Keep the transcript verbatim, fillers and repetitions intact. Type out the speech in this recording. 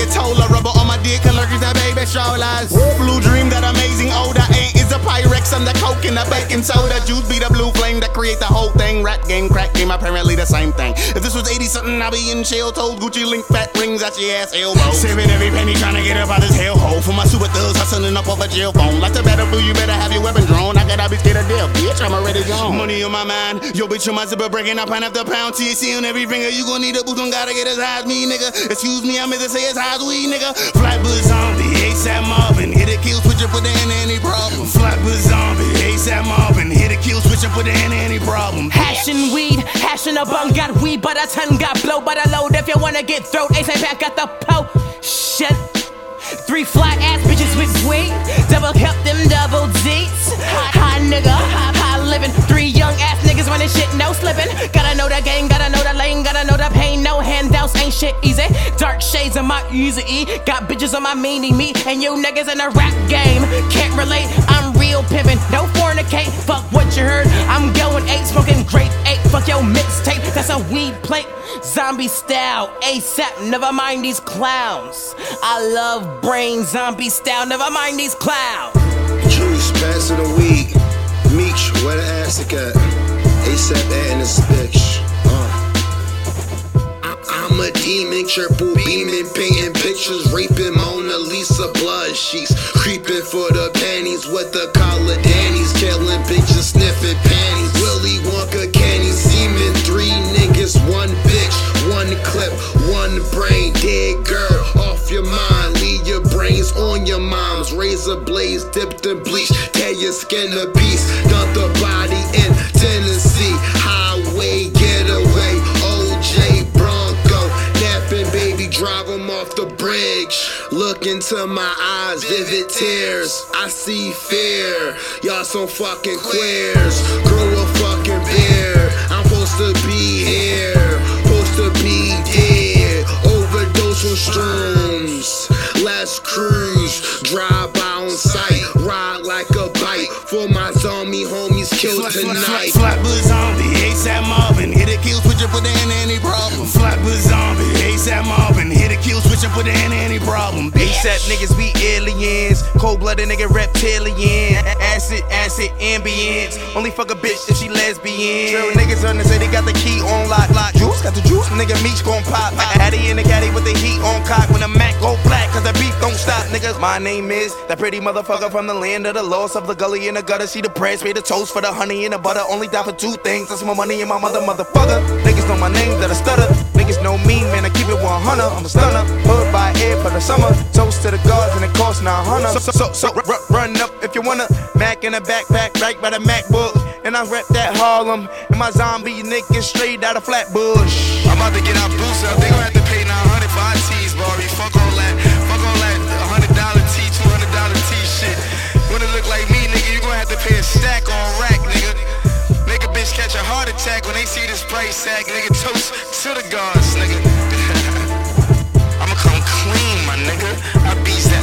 get told. A rubber on my dick, allergic to baby strollers. Blue dream, that amazing odor. Ain't is a Pyrex on the coke and the baking soda. Juice be the blue flame that create the whole thing. Rap game, crack game, apparently the same thing. If this was eighty something, I'll be in shell toes. Gucci link fat rings at your ass elbow. Saving every penny trying to get up out this hellhole. For my super thugs hustling up off a jail phone. Like the battlefield, you better have your weapon drawn. I gotta be scared of death, bitch, I'm already gone. Money on my mind, yo bitch on my zipper breaking up pound after pound. T H C on every finger, you gon' need a boot, don't gotta get as high as me, nigga. Excuse me, I meant to say as high as we, nigga. Flatbush zombie, ASAP Marvin, hit a kill switch and put it in any problem. Flatbush zombie, ASAP Marvin, hit a kill switch and put it in any problem. Hashing weed, hashing a bun, got weed, but a ton got blow, but a load. If you wanna get throat, ASAP back got the po. Shit. Three fly ass bitches with weed, double help them double D's. High nigga, high living. Three young ass niggas running shit, no slipping. Gotta know the game, gotta know the lane, gotta know the pain. No handouts, ain't shit easy. Dark shades of my easy E. Got bitches on my meanie me, and you niggas in the rap game can't relate. I'm real pimpin', no fornicate. Fuck what you heard. I'm going eight, smoking grape eight. Fuck your mixtape, that's a weed plate. Zombie style, ASAP. Never mind these clowns. I love brain, zombie style. Never mind these clowns. Juice, passing the weed. Meech, where the ass at? ASAP adding this bitch. Uh. I'm a demon, triple beaming, painting pictures, raping Mona Lisa blood sheets, creeping for the panties with the collar Danny's, killing bitches, sniffing panties. Willy Wonka, candy, semen, three niggas, one bitch, one clip, one brain, dead girl off your mind, leave your brains on your mom's. Razor blades dipped in bleach, tear your skin to piece, dump the body in Tennessee, highway getaway, O J Bronco, napping baby, drive him off the bridge. Look into my eyes, vivid tears, I see fear. Y'all some fucking queers, grow a fucking beard. I'm supposed to be here, supposed to be dead. Overdose on shrooms, let's cruise, drive by on sight, ride like a bite. For my zombie homies killed tonight. Flatbush zombie, ASAP Marvin, hit a kill switch and put it in any problem. Flatbush zombie, ASAP Marvin, hit a kill switch and put it in any problem. ASAP niggas, we aliens, cold-blooded nigga reptilian, acid, acid, ambience. Only fuck a bitch if she lesbian. True niggas on the say they got the key on lock, lock. Juice got the juice, nigga Meech gon' pop. Addy in the caddy with the heat on cock. When the Mac go black, cause the beef don't stop, niggas. My name is that pretty motherfucker from the land of the lost, of the gully in the gutter. See the press, pay the toast for the honey and the butter. Only die for two things, that's my money and my mother, motherfucker. Niggas know my name, that I stutter. Niggas know me, man, I keep it one hundred. I'm a stunner, hood by air for the summer. Toast to the gods and it costs nine hundred. So, so, so, so run up if you wanna. Mac in a backpack, right by the MacBook. And I rep that Harlem. And my zombie niggas straight out of Flatbush. I'm about to get our boots up. They gon' have to pay nine hundred for our tees, Barbie. Fuck all that. Fuck all that one hundred dollar tee, two hundred dollar tee shit. When it look like me, nigga, you gon' have to pay a stack on rack, nigga. Make a bitch catch a heart attack when they see this price tag, nigga. Toast to the gods, nigga. I'ma come clean, my nigga. I beats